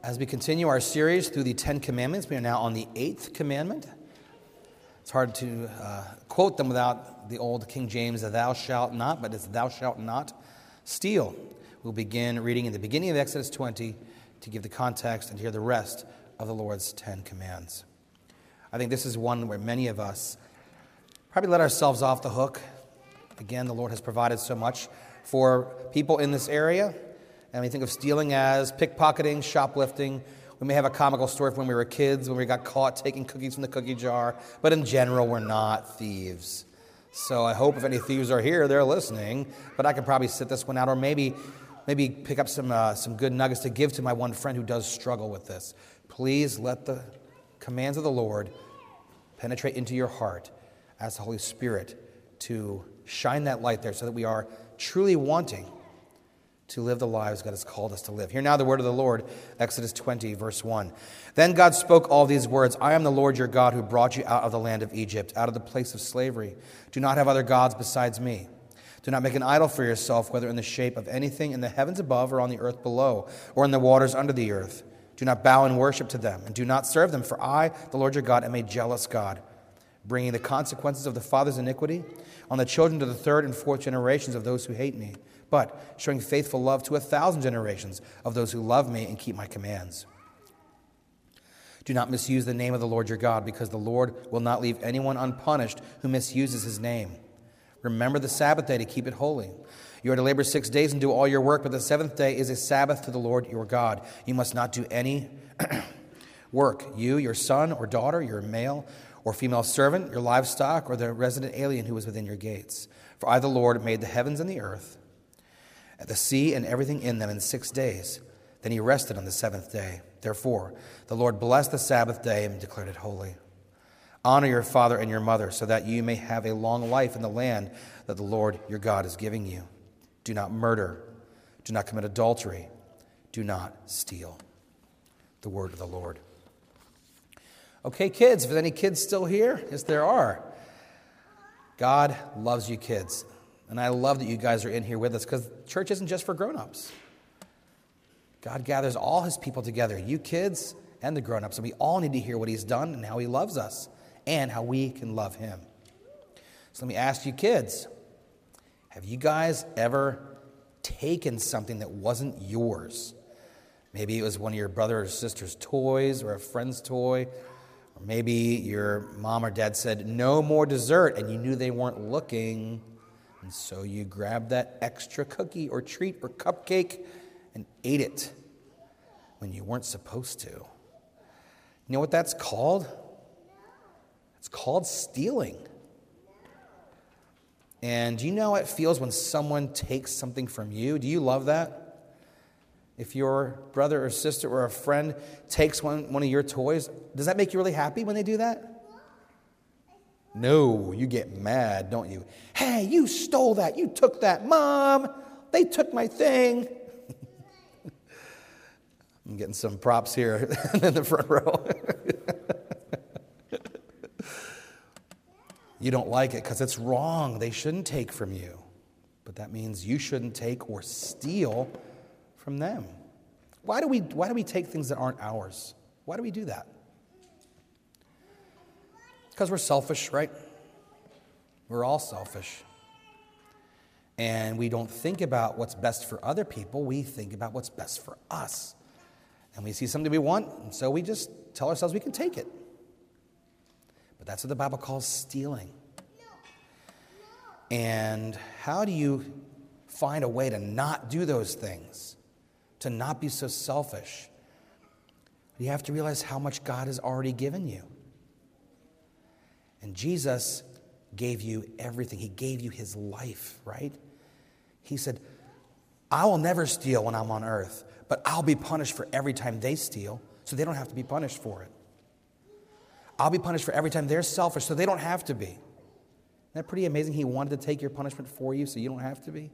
As we continue our series through the Ten Commandments, we are now on the 8th commandment. It's hard to quote them without the old King James, thou shalt not, but it's thou shalt not steal. We'll begin reading in the beginning of Exodus 20 to give the context and to hear the rest of the Lord's 10 commands. I think this is one where many of us probably let ourselves off the hook. Again, the Lord has provided so much for people in this area. And we think of stealing as pickpocketing, shoplifting. We may have a comical story from when we were kids, when we got caught taking cookies from the cookie jar. But in general, we're not thieves. So I hope if any thieves are here, they're listening. But I could probably sit this one out, or maybe pick up some good nuggets to give to my one friend who does struggle with this. Please let the commands of the Lord penetrate into your heart as the Holy Spirit to shine that light there so that we are truly wanting to live the lives God has called us to live. Hear now the word of the Lord, Exodus 20, verse 1. Then God spoke all these words, I am the Lord your God who brought you out of the land of Egypt, out of the place of slavery. Do not have other gods besides me. Do not make an idol for yourself, whether in the shape of anything in the heavens above or on the earth below, or in the waters under the earth. Do not bow and worship to them, and do not serve them, for I, the Lord your God, am a jealous God, bringing the consequences of the father's iniquity on the children to the third and fourth generations of those who hate me, but showing faithful love to 1,000 generations of those who love me and keep my commands. Do not misuse the name of the Lord your God, because the Lord will not leave anyone unpunished who misuses his name. Remember the Sabbath day to keep it holy. You are to labor 6 days and do all your work, but the seventh day is a Sabbath to the Lord your God. You must not do any work, you, your son or daughter, your male or female servant, your livestock, or the resident alien who is within your gates. For I, the Lord, made the heavens and the earth, the sea and everything in them in 6 days. Then he rested on the seventh day. Therefore, the Lord blessed the Sabbath day and declared it holy. Honor your father and your mother, so that you may have a long life in the land that the Lord your God is giving you. Do not murder. Do not commit adultery. Do not steal. The word of the Lord. Okay, kids, if there's any kids still here, yes, there are. God loves you kids. And I love that you guys are in here with us, because church isn't just for grown-ups. God gathers all his people together, you kids and the grown-ups, and we all need to hear what he's done and how he loves us and how we can love him. So let me ask you kids, have you guys ever taken something that wasn't yours? Maybe it was one of your brother or sister's toys or a friend's toy, or maybe your mom or dad said, no more dessert, and you knew they weren't looking. And so you grabbed that extra cookie or treat or cupcake and ate it when you weren't supposed to. You know what that's called? It's called stealing. And do you know how it feels when someone takes something from you? Do you love that? If your brother or sister or a friend takes one of your toys, does that make you really happy when they do that? No, you get mad, don't you? Hey, you stole that. You took that. Mom, they took my thing. I'm getting some props here in the front row. You don't like it because it's wrong. They shouldn't take from you. But that means you shouldn't take or steal from them. Why do we take things that aren't ours? Why do we do that? Because we're selfish, right? We're all selfish. And we don't think about what's best for other people. We think about what's best for us. And we see something we want, and so we just tell ourselves we can take it. But that's what the Bible calls stealing. And how do you find a way to not do those things? To not be so selfish? You have to realize how much God has already given you. And Jesus gave you everything. He gave you his life, right? He said, I will never steal when I'm on earth, but I'll be punished for every time they steal, so they don't have to be punished for it. I'll be punished for every time they're selfish, so they don't have to be. Isn't that pretty amazing? He wanted to take your punishment for you, so you don't have to be.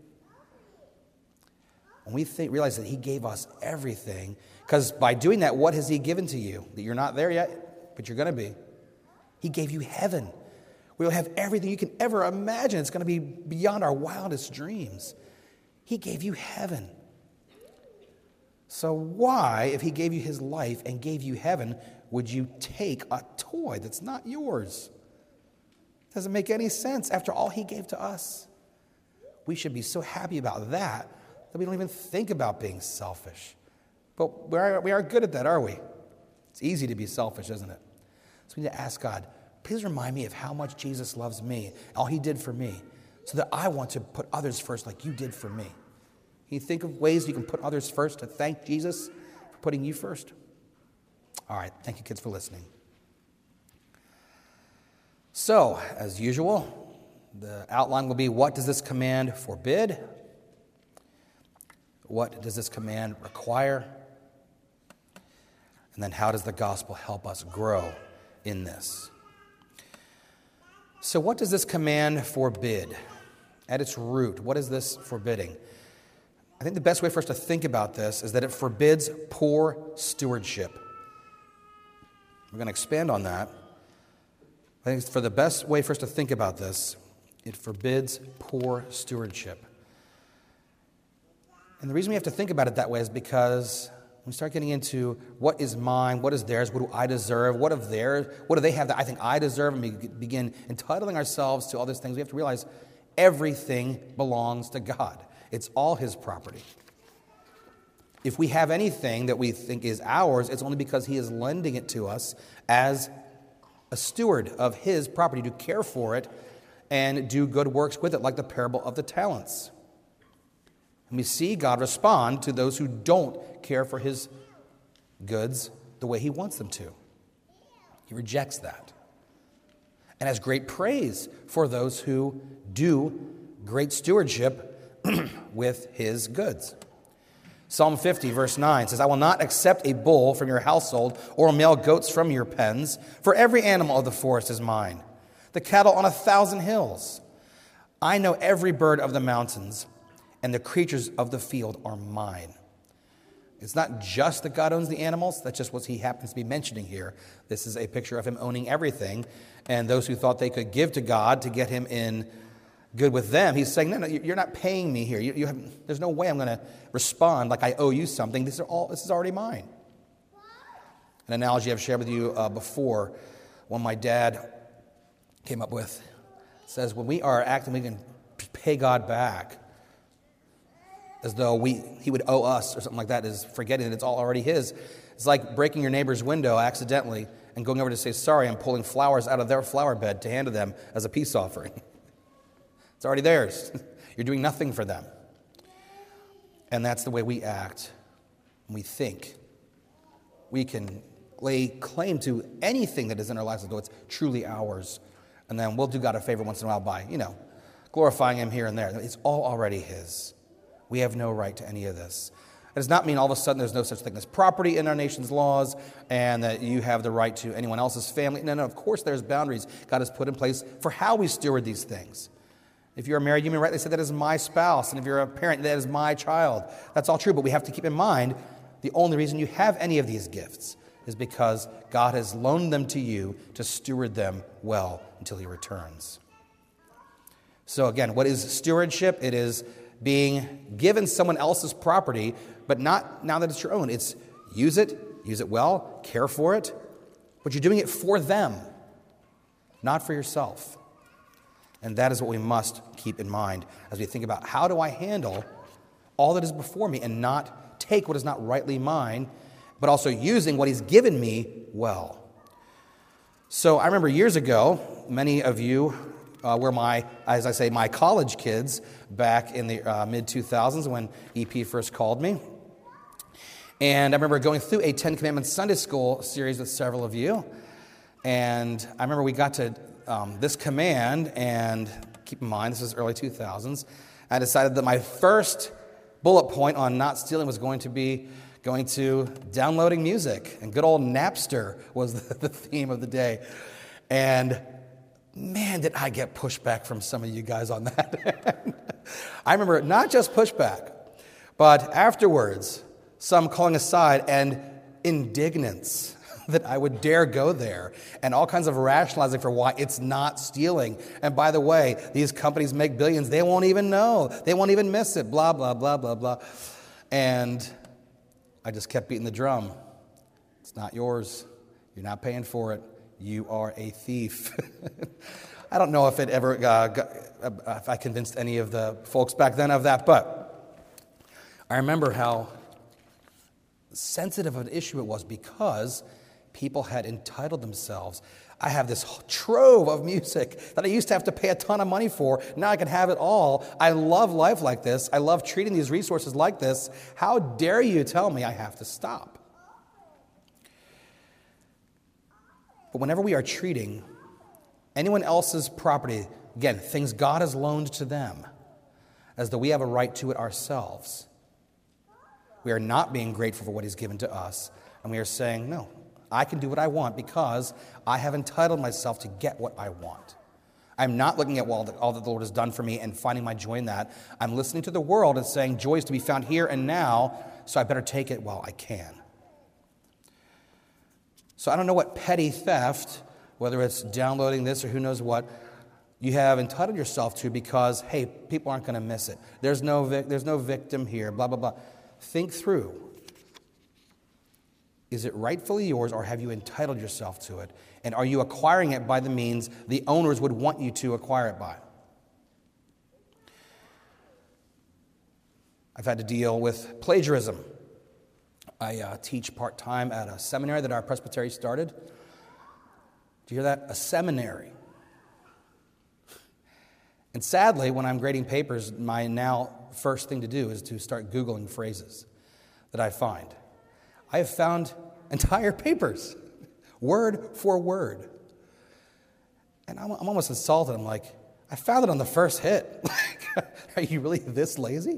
When we realize that he gave us everything, because by doing that, what has he given to you? That you're not there yet, but you're going to be. He gave you heaven. We'll have everything you can ever imagine. It's going to be beyond our wildest dreams. He gave you heaven. So why, if he gave you his life and gave you heaven, would you take a toy that's not yours? Doesn't make any sense after all he gave to us. We should be so happy about that we don't even think about being selfish. But we are good at that, are we? It's easy to be selfish, isn't it? So we need to ask God, please remind me of how much Jesus loves me, all he did for me, so that I want to put others first like you did for me. Can you think of ways you can put others first to thank Jesus for putting you first? All right, thank you, kids, for listening. So, as usual, the outline will be, what does this command forbid? What does this command require? And then how does the gospel help us grow in this? So what does this command forbid? At its root, what is this forbidding? I think the best way for us to think about this is that it forbids poor stewardship. We're going to expand on that. I think for the best way for us to think about this, it forbids poor stewardship. And the reason we have to think about it that way is because when we start getting into what is mine, what is theirs, what do I deserve, what of theirs, what do they have that I think I deserve, and we begin entitling ourselves to all these things, we have to realize everything belongs to God. It's all his property. If we have anything that we think is ours, it's only because he is lending it to us as a steward of his property to care for it and do good works with it, like the parable of the talents. And we see God respond to those who don't care for his goods the way he wants them to. He rejects that. And has great praise for those who do great stewardship with his goods. Psalm 50, verse 9 says, I will not accept a bull from your household or male goats from your pens, for every animal of the forest is mine, the cattle on 1,000 hills. I know every bird of the mountains, and the creatures of the field are mine. It's not just that God owns the animals, that's just what he happens to be mentioning here. This is a picture of him owning everything, and those who thought they could give to God to get him in good with them, he's saying, no, you're not paying me here. There's no way I'm going to respond like I owe you something. This is already mine. An analogy I've shared with you before, one my dad came up with, says when we are acting, we can pay God back as though he would owe us or something like that, is forgetting that it's all already his. It's like breaking your neighbor's window accidentally and going over to say, sorry, I'm pulling flowers out of their flower bed to hand to them as a peace offering. It's already theirs. You're doing nothing for them. And that's the way we act when we think. We can lay claim to anything that is in our lives as though it's truly ours. And then we'll do God a favor once in a while by, glorifying him here and there. It's all already his. We have no right to any of this. It does not mean all of a sudden there's no such thing as property in our nation's laws and that you have the right to anyone else's family. No, of course there's boundaries God has put in place for how we steward these things. If you're married, you may rightly say that is my spouse. And if you're a parent, that is my child. That's all true, but we have to keep in mind the only reason you have any of these gifts is because God has loaned them to you to steward them well until he returns. So again, what is stewardship? It is being given someone else's property, but not now that it's your own. It's use it well, care for it, but you're doing it for them, not for yourself. And that is what we must keep in mind as we think about how do I handle all that is before me and not take what is not rightly mine, but also using what he's given me well. So I remember years ago, many of you were my college kids back in the mid-2000s when EP first called me. And I remember going through a Ten Commandments Sunday School series with several of you. And I remember we got to this command, and keep in mind, this is early 2000s. I decided that my first bullet point on not stealing was going to be going to downloading music. And good old Napster was the theme of the day. And man, did I get pushback from some of you guys on that. I remember not just pushback, but afterwards, some calling aside and indignance that I would dare go there, and all kinds of rationalizing for why it's not stealing. And by the way, these companies make billions. They won't even know. They won't even miss it. Blah, blah, blah, blah, blah. And I just kept beating the drum. It's not yours. You're not paying for it. You are a thief. I don't know if it ever if I convinced any of the folks back then of that, but I remember how sensitive of an issue it was because people had entitled themselves. I have this trove of music that I used to have to pay a ton of money for. Now I can have it all. I love life like this. I love treating these resources like this. How dare you tell me I have to stop? But whenever we are treating anyone else's property, again, things God has loaned to them, as though we have a right to it ourselves, we are not being grateful for what He's given to us, and we are saying, no, I can do what I want because I have entitled myself to get what I want. I'm not looking at all that the Lord has done for me and finding my joy in that. I'm listening to the world and saying joy is to be found here and now, so I better take it while I can. So I don't know what petty theft, whether it's downloading this or who knows what, you have entitled yourself to because, hey, people aren't going to miss it. There's no victim here, blah, blah, blah. Think through. Is it rightfully yours, or have you entitled yourself to it? And are you acquiring it by the means the owners would want you to acquire it by? I've had to deal with plagiarism. I teach part-time at a seminary that our presbytery started. Do you hear that? A seminary. And sadly, when I'm grading papers, my now first thing to do is to start Googling phrases that I find. I have found entire papers, word for word. And I'm almost insulted. I'm like, I found it on the first hit. Are you really this lazy?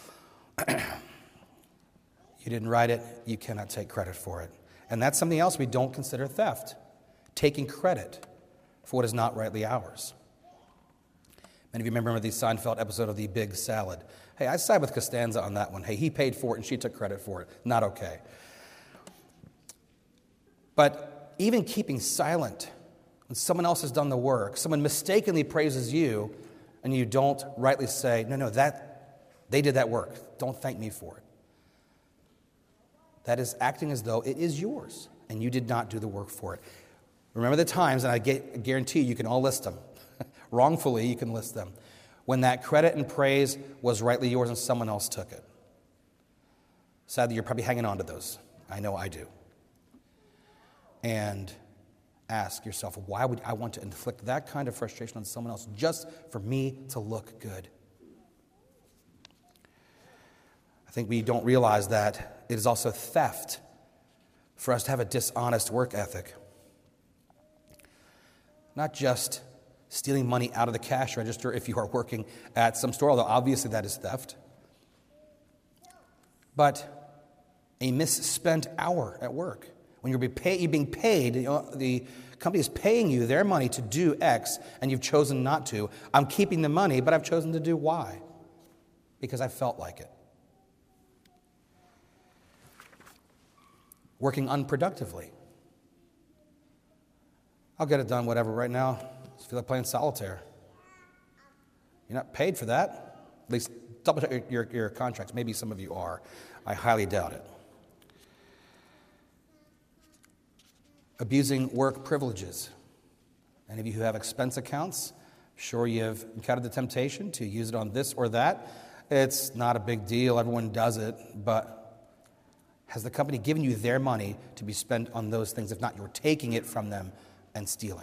You didn't write it, you cannot take credit for it. And that's something else we don't consider theft, taking credit for what is not rightly ours. Many of you remember the Seinfeld episode of The Big Salad. Hey, I side with Costanza on that one. Hey, he paid for it and she took credit for it. Not okay. But even keeping silent when someone else has done the work, someone mistakenly praises you, and you don't rightly say, no, they did that work. Don't thank me for it. That is acting as though it is yours, and you did not do the work for it. Remember the times, and I guarantee you can all list them. Wrongfully, you can list them. When that credit and praise was rightly yours and someone else took it. Sadly, you're probably hanging on to those. I know I do. And ask yourself, why would I want to inflict that kind of frustration on someone else just for me to look good? I think we don't realize that it is also theft for us to have a dishonest work ethic. Not just stealing money out of the cash register if you are working at some store, although obviously that is theft, but a misspent hour at work. When you're being paid, the company is paying you their money to do X, and you've chosen not to. I'm keeping the money, but I've chosen to do Y because I felt like it. Working unproductively. I'll get it done, whatever, right now. I feel like playing solitaire. You're not paid for that. At least double check your contracts. Maybe some of you are. I highly doubt it. Abusing work privileges. Any of you who have expense accounts, sure you've encountered the temptation to use it on this or that. It's not a big deal. Everyone does it. But has the company given you their money to be spent on those things? If not, you're taking it from them and stealing.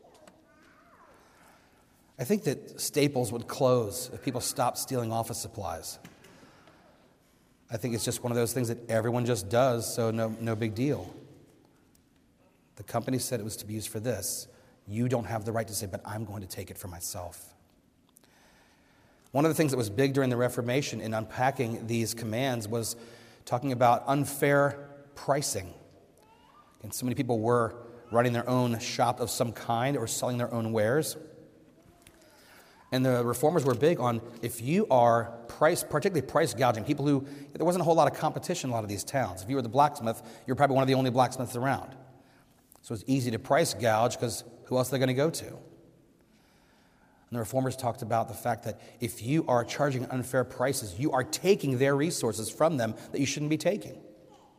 I think that Staples would close if people stopped stealing office supplies. I think it's just one of those things that everyone just does, so no big deal. The company said it was to be used for this. You don't have the right to say, but I'm going to take it for myself. One of the things that was big during the Reformation in unpacking these commands was talking about unfair pricing. And so many people were running their own shop of some kind or selling their own wares. And the reformers were big on if you are particularly price gouging, people who, there wasn't a whole lot of competition in a lot of these towns. If you were the blacksmith, you're probably one of the only blacksmiths around. So it's easy to price gouge because who else are they going to go to? And the reformers talked about the fact that if you are charging unfair prices, you are taking their resources from them that you shouldn't be taking.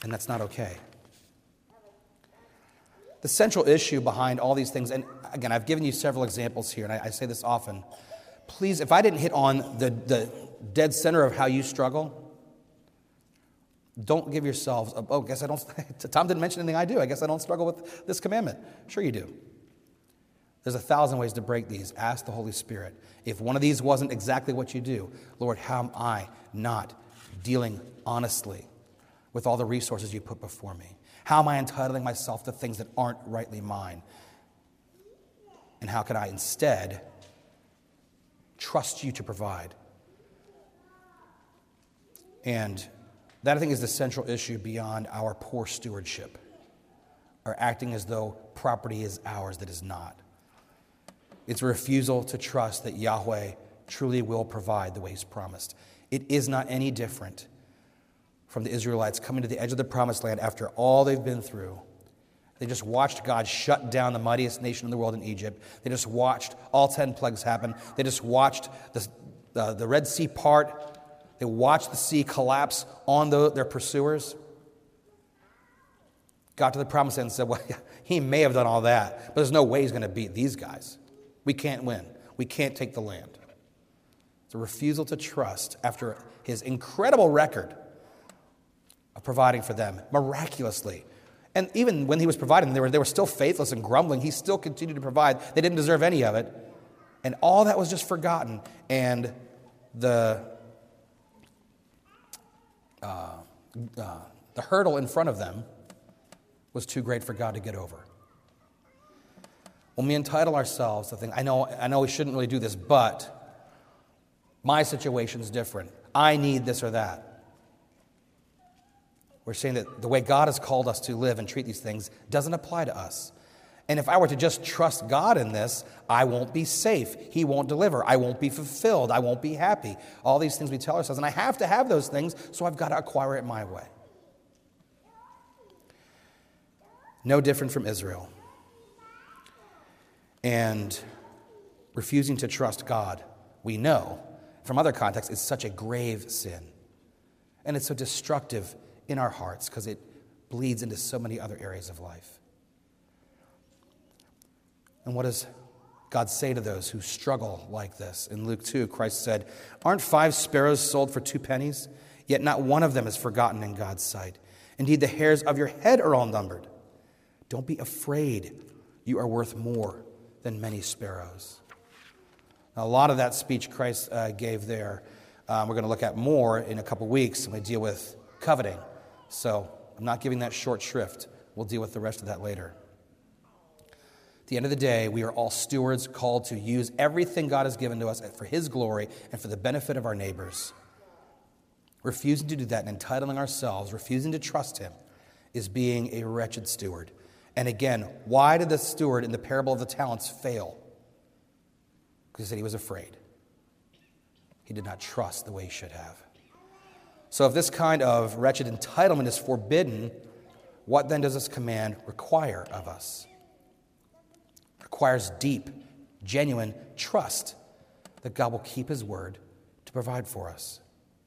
And that's not okay. The central issue behind all these things, and again, I've given you several examples here, and I say this often. Please, if I didn't hit on the dead center of how you struggle, don't give yourselves, guess I don't, Tom didn't mention anything I do. I guess I don't struggle with this commandment. Sure you do. There's 1,000 ways to break these. Ask the Holy Spirit. If one of these wasn't exactly what you do, Lord, how am I not dealing honestly with all the resources you put before me? How am I entitling myself to things that aren't rightly mine? And how can I instead trust you to provide? And that, I think, is the central issue beyond our poor stewardship, or acting as though property is ours that is not. It's a refusal to trust that Yahweh truly will provide the way He's promised. It is not any different from the Israelites coming to the edge of the promised land after all they've been through. They just watched God shut down the mightiest nation in the world in Egypt. They just watched all 10 plagues happen. They just watched the Red Sea part. They watched the sea collapse on their pursuers. Got to the promised land and said, well, he may have done all that, but there's no way he's going to beat these guys. We can't win. We can't take the land. It's a refusal to trust after his incredible record of providing for them miraculously. And even when he was providing, they were still faithless and grumbling. He still continued to provide. They didn't deserve any of it. And all that was just forgotten. And the hurdle in front of them was too great for God to get over. When we entitle ourselves to things, I know we shouldn't really do this, but my situation's different. I need this or that. We're saying that the way God has called us to live and treat these things doesn't apply to us. And if I were to just trust God in this, I won't be safe. He won't deliver. I won't be fulfilled. I won't be happy. All these things we tell ourselves, and I have to have those things, so I've got to acquire it my way. No different from Israel. And refusing to trust God, we know from other contexts, is such a grave sin. And it's so destructive in our hearts because it bleeds into so many other areas of life. And what does God say to those who struggle like this? In Luke 2, Christ said, "Aren't 5 sparrows sold for 2 pennies? Yet not one of them is forgotten in God's sight. Indeed, the hairs of your head are all numbered. Don't be afraid. You are worth more than many sparrows." Now, a lot of that speech Christ gave there, we're going to look at more in a couple weeks when we deal with coveting. So I'm not giving that short shrift. We'll deal with the rest of that later. At the end of the day, we are all stewards called to use everything God has given to us for His glory and for the benefit of our neighbors. Refusing to do that and entitling ourselves, refusing to trust Him, is being a wretched steward. And again, why did the steward in the parable of the talents fail? Because he said he was afraid. He did not trust the way he should have. So if this kind of wretched entitlement is forbidden, what then does this command require of us? It requires deep, genuine trust that God will keep His word to provide for us.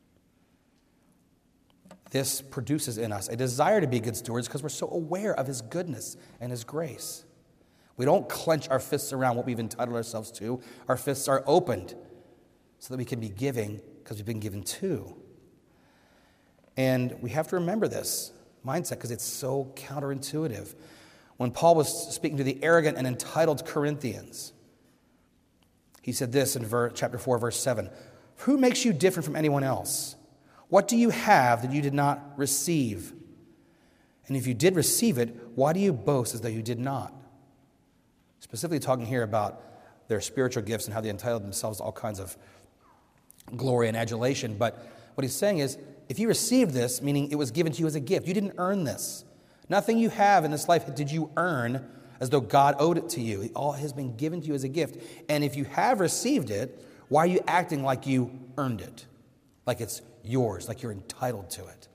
This produces in us a desire to be good stewards because we're so aware of His goodness and His grace. We don't clench our fists around what we've entitled ourselves to. Our fists are opened so that we can be giving because we've been given to. And we have to remember this mindset because it's so counterintuitive. When Paul was speaking to the arrogant and entitled Corinthians, he said this in chapter 4, verse 7. "Who makes you different from anyone else? What do you have that you did not receive? And if you did receive it, why do you boast as though you did not?" Specifically talking here about their spiritual gifts and how they entitled themselves to all kinds of glory and adulation. But what he's saying is, if you received this, meaning it was given to you as a gift, you didn't earn this. Nothing you have in this life did you earn as though God owed it to you. It all has been given to you as a gift. And if you have received it, why are you acting like you earned it? Like it's yours, like you're entitled to it.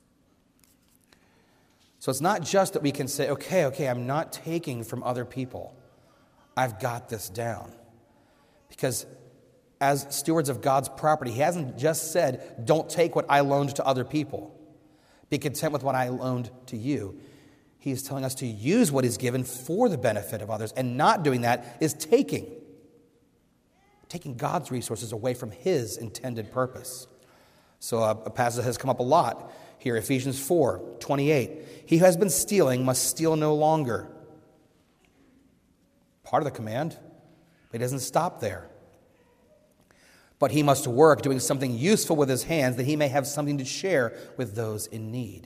So it's not just that we can say, okay, I'm not taking from other people. I've got this down. Because as stewards of God's property, He hasn't just said, don't take what I loaned to other people. Be content with what I loaned to you. He is telling us to use what is given for the benefit of others, and not doing that is taking God's resources away from his intended purpose. So a passage that has come up a lot here, Ephesians 4:28. He who has been stealing must steal no longer. Part of the command, but he doesn't stop there. But he must work, doing something useful with his hands, that he may have something to share with those in need.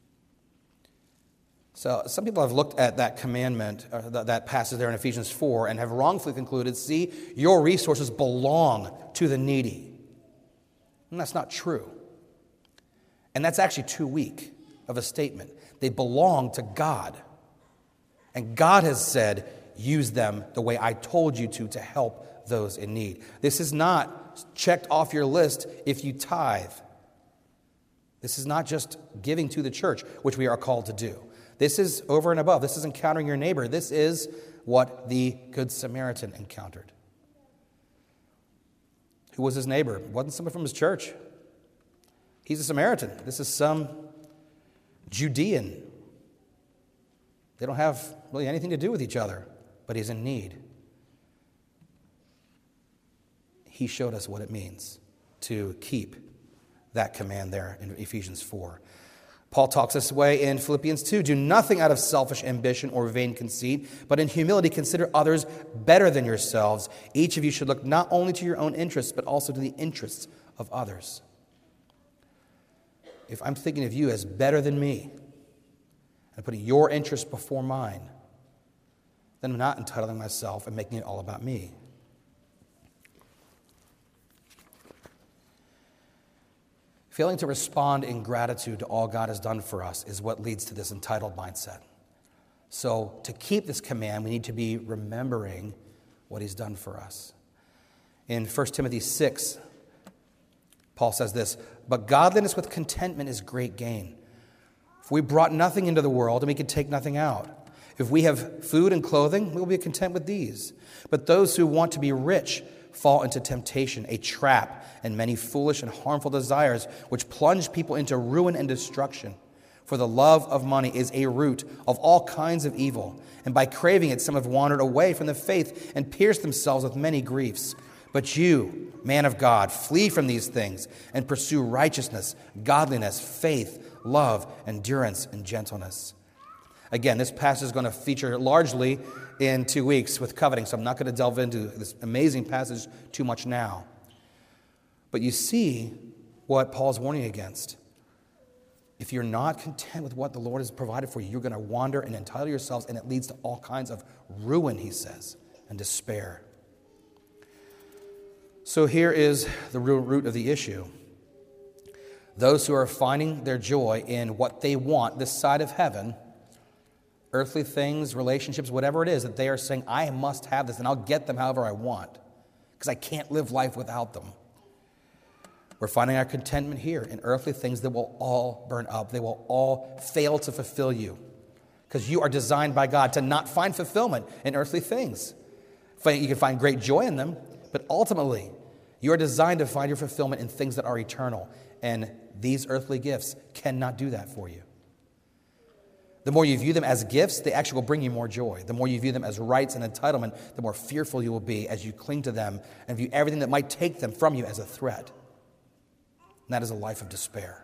So some people have looked at that commandment, that passage there in Ephesians 4, and have wrongfully concluded, see, your resources belong to the needy. And that's not true. And that's actually too weak of a statement. They belong to God. And God has said, use them the way I told you to help those in need. This is not checked off your list if you tithe. This is not just giving to the church, which we are called to do. This is over and above. This is encountering your neighbor. This is what the Good Samaritan encountered. Who was his neighbor? It wasn't someone from his church. He's a Samaritan. This is some Judean. They don't have really anything to do with each other, but he's in need. He showed us what it means to keep that command there in Ephesians 4. Paul talks this way in Philippians 2. Do nothing out of selfish ambition or vain conceit, but in humility consider others better than yourselves. Each of you should look not only to your own interests, but also to the interests of others. If I'm thinking of you as better than me, and putting your interests before mine, then I'm not entitling myself and making it all about me. Failing to respond in gratitude to all God has done for us is what leads to this entitled mindset. So to keep this command, we need to be remembering what he's done for us. In 1 Timothy 6, Paul says this, but godliness with contentment is great gain. For we brought nothing into the world, and we can take nothing out. If we have food and clothing, we will be content with these. But those who want to be rich fall into temptation, a trap, and many foolish and harmful desires, which plunge people into ruin and destruction. For the love of money is a root of all kinds of evil, and by craving it some have wandered away from the faith and pierced themselves with many griefs. But you, man of God, flee from these things and pursue righteousness, godliness, faith, love, endurance, and gentleness. Again, this passage is going to feature largely in 2 weeks with coveting, so I'm not going to delve into this amazing passage too much now. But you see what Paul's warning against. If you're not content with what the Lord has provided for you, you're going to wander and entitle yourselves, and it leads to all kinds of ruin, he says, and despair. So here is the root of the issue. Those who are finding their joy in what they want this side of heaven, earthly things, relationships, whatever it is, that they are saying, I must have this, and I'll get them however I want, because I can't live life without them. We're finding our contentment here in earthly things that will all burn up. They will all fail to fulfill you, because you are designed by God to not find fulfillment in earthly things. You can find great joy in them, but ultimately, you are designed to find your fulfillment in things that are eternal, and these earthly gifts cannot do that for you. The more you view them as gifts, they actually will bring you more joy. The more you view them as rights and entitlement, the more fearful you will be as you cling to them and view everything that might take them from you as a threat. And that is a life of despair.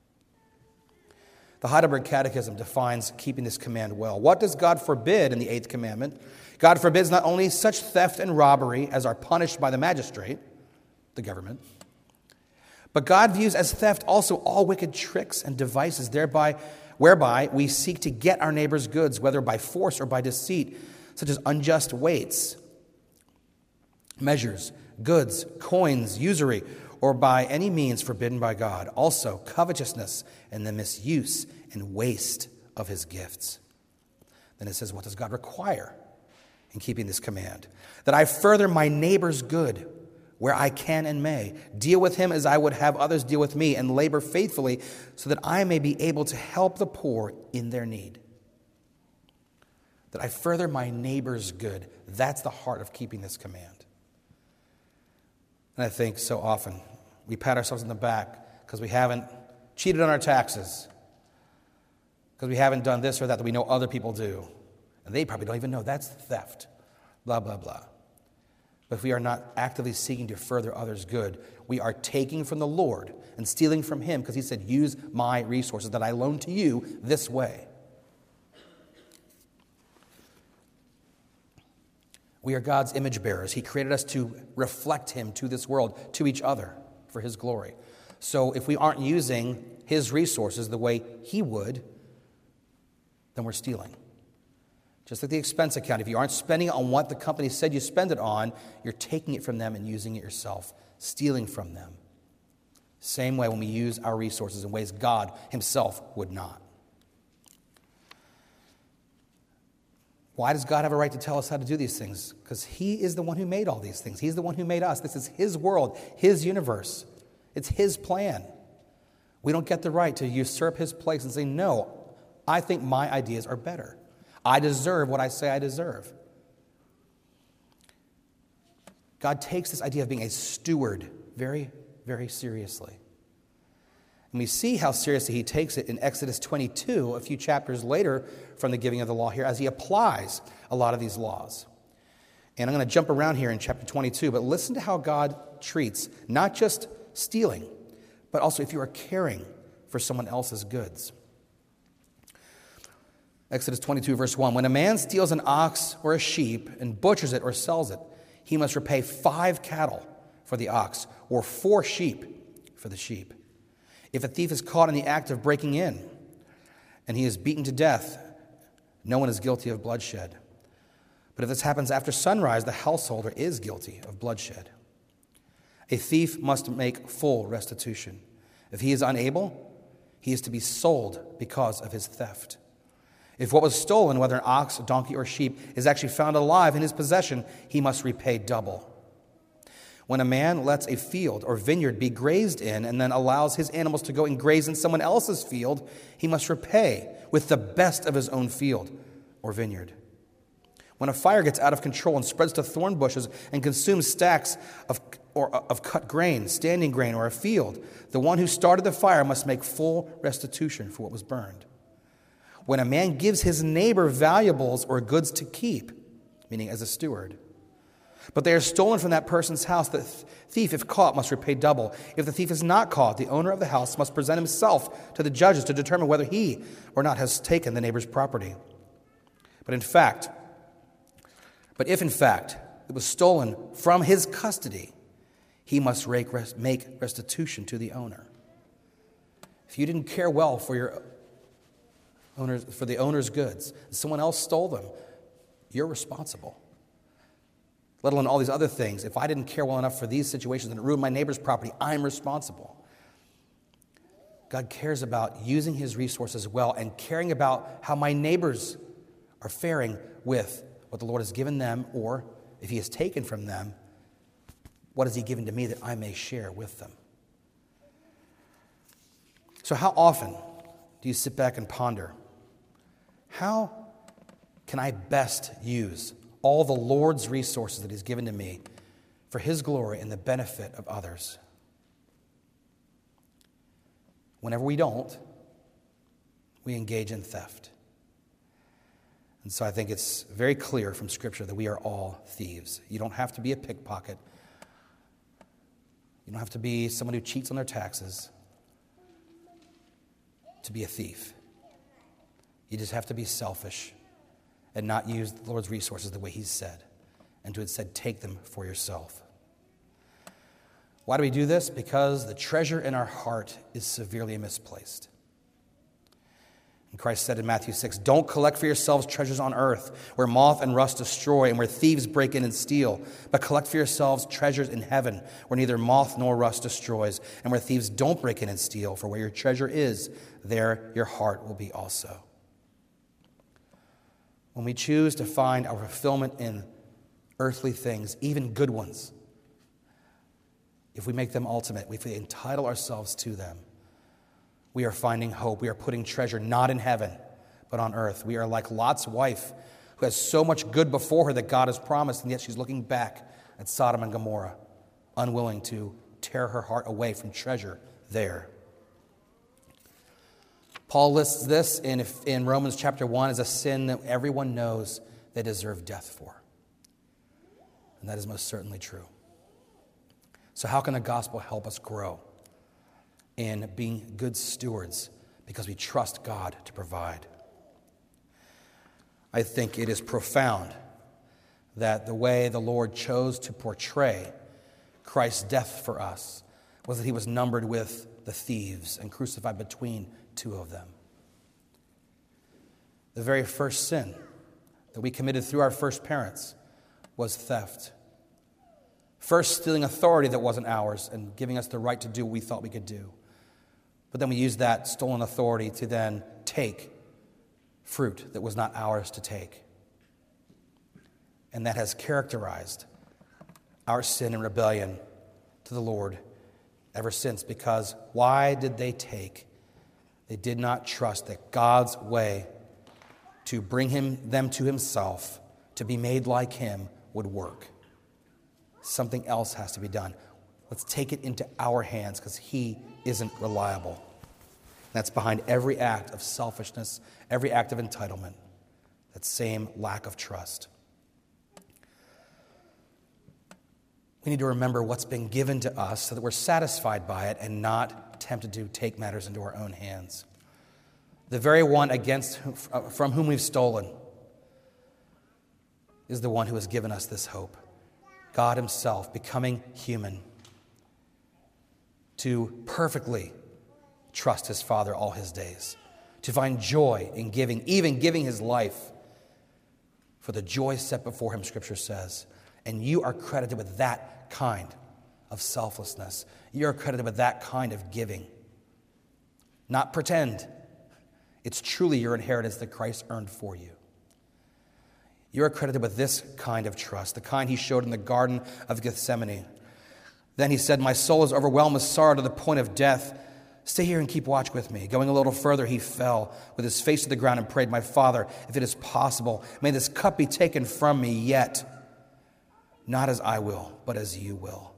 The Heidelberg Catechism defines keeping this command well. What does God forbid in the 8th commandment? God forbids not only such theft and robbery as are punished by the magistrate, the government, but God views as theft also all wicked tricks and devices whereby we seek to get our neighbor's goods, whether by force or by deceit, such as unjust weights, measures, goods, coins, usury, or by any means forbidden by God. Also, covetousness and the misuse and waste of his gifts. Then it says, what does God require in keeping this command? That I further my neighbor's good where I can and may, deal with him as I would have others deal with me, and labor faithfully so that I may be able to help the poor in their need. That I further my neighbor's good. That's the heart of keeping this command. And I think so often we pat ourselves on the back because we haven't cheated on our taxes, because we haven't done this or that we know other people do. And they probably don't even know that's theft, blah, blah, blah. But if we are not actively seeking to further others' good, we are taking from the Lord and stealing from him, because he said, use my resources that I loan to you this way. We are God's image bearers. He created us to reflect him to this world, to each other, for his glory. So if we aren't using his resources the way he would, then we're stealing. Just like the expense account, if you aren't spending it on what the company said you spend it on, you're taking it from them and using it yourself, stealing from them. Same way when we use our resources in ways God himself would not. Why does God have a right to tell us how to do these things? Because he is the one who made all these things. He's the one who made us. This is his world, his universe. It's his plan. We don't get the right to usurp his place and say, no, I think my ideas are better. I deserve what I say I deserve. God takes this idea of being a steward very, very seriously. And we see how seriously he takes it in Exodus 22, a few chapters later from the giving of the law here, as he applies a lot of these laws. And I'm going to jump around here in chapter 22, but listen to how God treats not just stealing, but also if you are caring for someone else's goods. Exodus 22, verse 1, when a man steals an ox or a sheep and butchers it or sells it, he must repay 5 cattle for the ox or 4 sheep for the sheep. If a thief is caught in the act of breaking in and he is beaten to death, no one is guilty of bloodshed. But if this happens after sunrise, the householder is guilty of bloodshed. A thief must make full restitution. If he is unable, he is to be sold because of his theft. If what was stolen, whether an ox, donkey, or sheep, is actually found alive in his possession, he must repay double. When a man lets a field or vineyard be grazed in and then allows his animals to go and graze in someone else's field, he must repay with the best of his own field or vineyard. When a fire gets out of control and spreads to thorn bushes and consumes stacks of cut grain, standing grain, or a field, the one who started the fire must make full restitution for what was burned. When a man gives his neighbor valuables or goods to keep, meaning as a steward, but they are stolen from that person's house, the thief, if caught, must repay double. If the thief is not caught, the owner of the house must present himself to the judges to determine whether he or not has taken the neighbor's property. But if in fact it was stolen from his custody, he must make restitution to the owner. If you didn't care well for the owner's goods, and someone else stole them, you're responsible. Let alone all these other things. If I didn't care well enough for these situations and it ruined my neighbor's property, I'm responsible. God cares about using his resources well and caring about how my neighbors are faring with what the Lord has given them, or if he has taken from them, what has he given to me that I may share with them? So how often do you sit back and ponder, how can I best use all the Lord's resources that he's given to me for his glory and the benefit of others? Whenever we don't, we engage in theft. And so I think it's very clear from Scripture that we are all thieves. You don't have to be a pickpocket. You don't have to be someone who cheats on their taxes to be a thief. You just have to be selfish and not use the Lord's resources the way he's said, and to instead take them for yourself. Why do we do this? Because the treasure in our heart is severely misplaced. And Christ said in Matthew 6, don't collect for yourselves treasures on earth, where moth and rust destroy and where thieves break in and steal, but collect for yourselves treasures in heaven, where neither moth nor rust destroys, and where thieves don't break in and steal. For where your treasure is, there your heart will be also. When we choose to find our fulfillment in earthly things, even good ones, if we make them ultimate, if we entitle ourselves to them, we are finding hope. We are putting treasure not in heaven, but on earth. We are like Lot's wife, who has so much good before her that God has promised, and yet she's looking back at Sodom and Gomorrah, unwilling to tear her heart away from treasure there. Paul lists this in Romans chapter 1 as a sin that everyone knows they deserve death for. And that is most certainly true. So how can the gospel help us grow in being good stewards because we trust God to provide? I think it is profound that the way the Lord chose to portray Christ's death for us was that he was numbered with the thieves and crucified between two of them. The very first sin that we committed through our first parents was theft. First, stealing authority that wasn't ours and giving us the right to do what we thought we could do. But then we used that stolen authority to then take fruit that was not ours to take. And that has characterized our sin and rebellion to the Lord ever since. Because why did they take? They did not trust that God's way to bring them to himself, to be made like him, would work. Something else has to be done. Let's take it into our hands because he isn't reliable. That's behind every act of selfishness, every act of entitlement, that same lack of trust. We need to remember what's been given to us so that we're satisfied by it and not tempted to take matters into our own hands. The very one from whom we've stolen is the one who has given us this hope. God himself becoming human to perfectly trust his Father all his days, to find joy in giving, even giving his life for the joy set before him, Scripture says. And you are credited with that kind of selflessness. You're credited with that kind of giving. Not pretend. It's truly your inheritance that Christ earned for you. You're accredited with this kind of trust, the kind he showed in the Garden of Gethsemane. Then he said, "My soul is overwhelmed with sorrow to the point of death. Stay here and keep watch with me." Going a little further, he fell with his face to the ground and prayed, "My Father, if it is possible, may this cup be taken from me, yet not as I will, but as you will."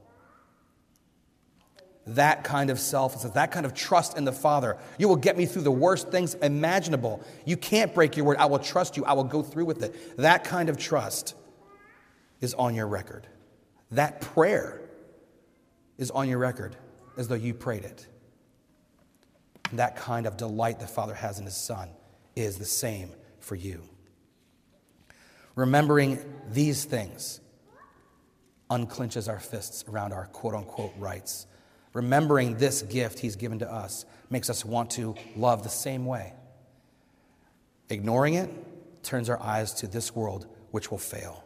That kind of selflessness, that kind of trust in the Father. You will get me through the worst things imaginable. You can't break your word. I will trust you. I will go through with it. That kind of trust is on your record. That prayer is on your record as though you prayed it. And that kind of delight the Father has in his Son is the same for you. Remembering these things unclenches our fists around our quote-unquote rights. Remembering this gift he's given to us makes us want to love the same way. Ignoring it turns our eyes to this world, which will fail.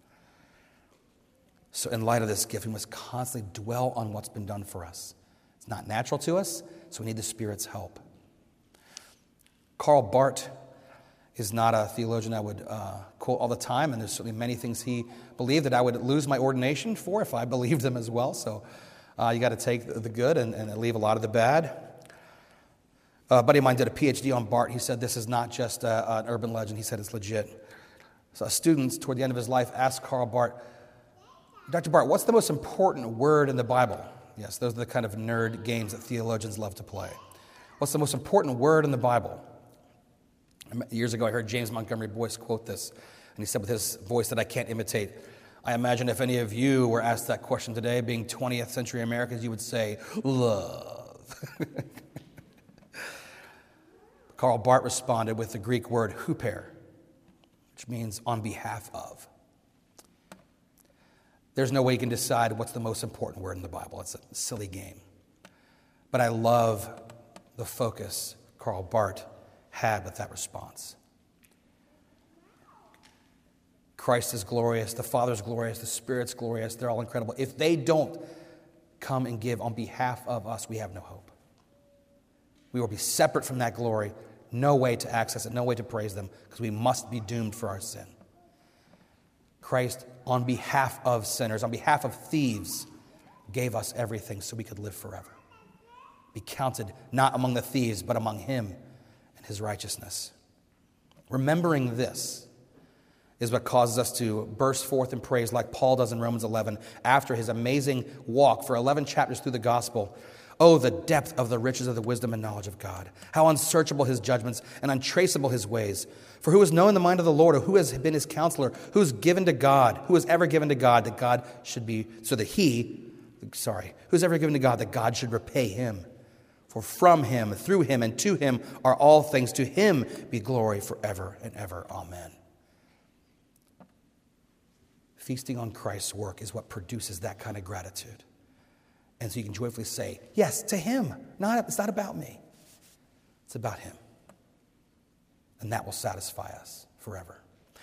So in light of this gift, we must constantly dwell on what's been done for us. It's not natural to us, so we need the Spirit's help. Karl Barth is not a theologian I would quote all the time, and there's certainly many things he believed that I would lose my ordination for if I believed them as well, so you got to take the good and leave a lot of the bad. A buddy of mine did a PhD on Barth. He said this is not just an urban legend. He said it's legit. So students, toward the end of his life, asked Karl Barth, "Dr. Barth, what's the most important word in the Bible?" Yes, those are the kind of nerd games that theologians love to play. What's the most important word in the Bible? Years ago, I heard James Montgomery Boyce quote this, and he said with his voice that I can't imitate, "I imagine if any of you were asked that question today, being 20th century Americans, you would say, love." Karl Barth responded with the Greek word huper, which means on behalf of. There's no way you can decide what's the most important word in the Bible. It's a silly game. But I love the focus Karl Barth had with that response. Christ is glorious, the Father's glorious, the Spirit's glorious, they're all incredible. If they don't come and give on behalf of us, we have no hope. We will be separate from that glory, no way to access it, no way to praise them, because we must be doomed for our sin. Christ, on behalf of sinners, on behalf of thieves, gave us everything so we could live forever. Be counted not among the thieves, but among him and his righteousness. Remembering this is what causes us to burst forth in praise like Paul does in Romans 11 after his amazing walk for 11 chapters through the gospel Oh, the depth of the riches of the wisdom and knowledge of God. How unsearchable his judgments and untraceable his ways. For who has known the mind of the Lord, or who has been his counselor, who has ever given to God that God should be, who's ever given to God that God should repay him? For from him, through him, and to him are all things. To him be glory forever and ever. Amen. Feasting on Christ's work is what produces that kind of gratitude. And so you can joyfully say, yes, to him. It's not about me. It's about him. And that will satisfy us forever.